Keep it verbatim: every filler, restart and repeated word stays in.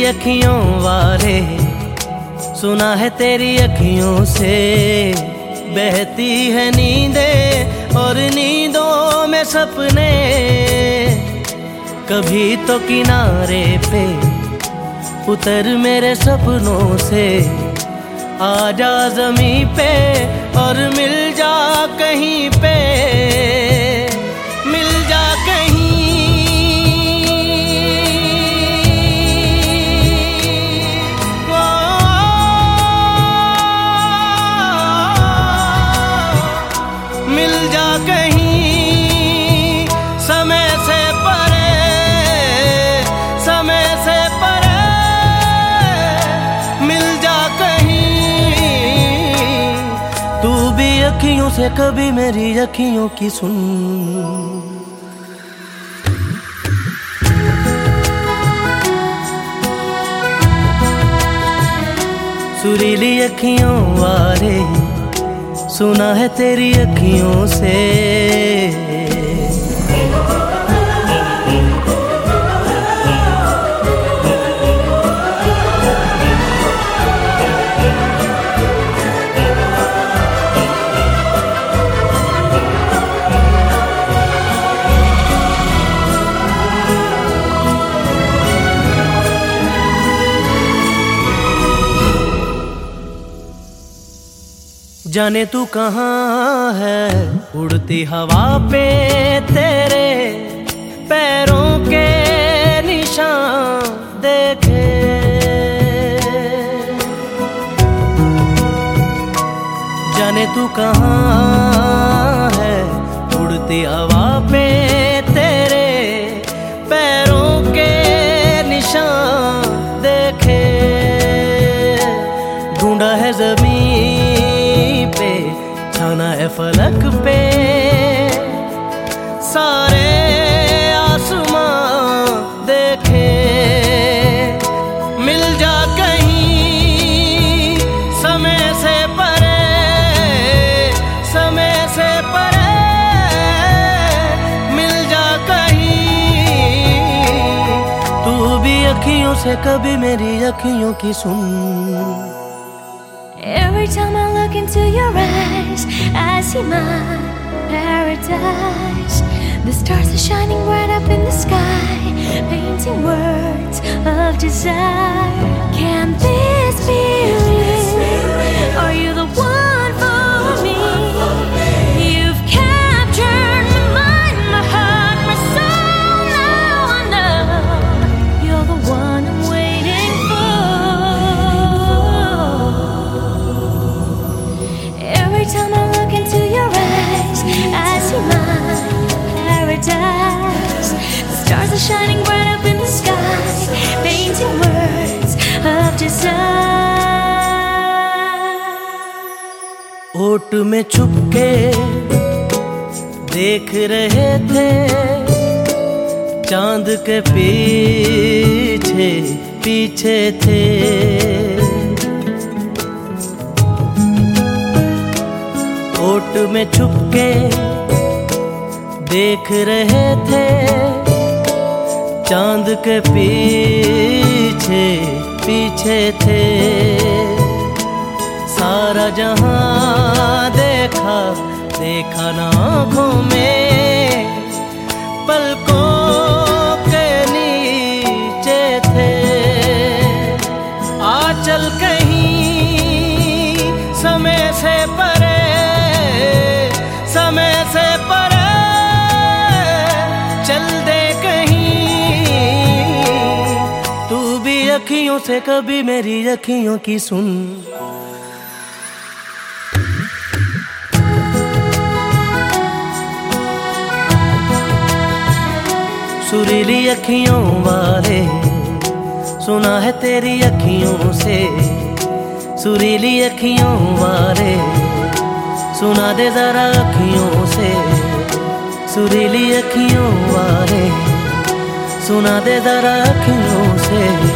अखियों वाले, सुना है तेरी अखियों से बहती है नींदें और नींदों में सपने। कभी तो किनारे पे उतर मेरे सपनों से, आजा ज़मीं पे और मिल जा कहीं पे, मिल जा कहीं। ओ, मिल जा कहीं समय से परे, समय से परे, मिल जा कहीं। तू भी अखियों से कभी मेरी अखियों की सुन। सुरीली अखियों वाले, सुना है तेरी अखियों से। जाने तू कहाँ है उड़ती हवा पे, तेरे पैरों के निशान देखे। जाने तू कहाँ है उड़ती हवा पे, तेरे पैरों के निशान देखे। ढूंढा है ज़मीन पे, छाना है फलक पे, सारे आसमां देखे। मिल जा कहीं समय से परे, समय से परे, मिल जा कहीं। तू भी अखियों से कभी मेरी अखियों की सुन। Every time I look into your eyes, I see my paradise. The stars are shining bright up in the sky, painting words of desire. Can this be real? Are you the one for me? You've captured my mind, my heart, my soul. Now I know you're the one I'm waiting for. Every time I look into your eyes, I see my paradise. The stars are shining bright up in the sky, painting words of desire. ओट में छुपके देख रहे थे, चांद के पीछे पीछे थे। ओट में छुपके देख रहे थे, चांद के पीछे पीछे थे। सारा जहां देखा देखा ना आँखों में, पलकों के नीचे थे। आ चल कहीं समय से परे, समय से परे, चल दे कहीं। तू भी अखियों से कभी मेरी अखियों की सुन। सुरीली अखियों वाले, सुना है तेरी अखियों से। सुरीली अखियों वाले, सुना दे जरा अखियों से। सुरीली अखियों वाले, सुना दे जरा अखियों से।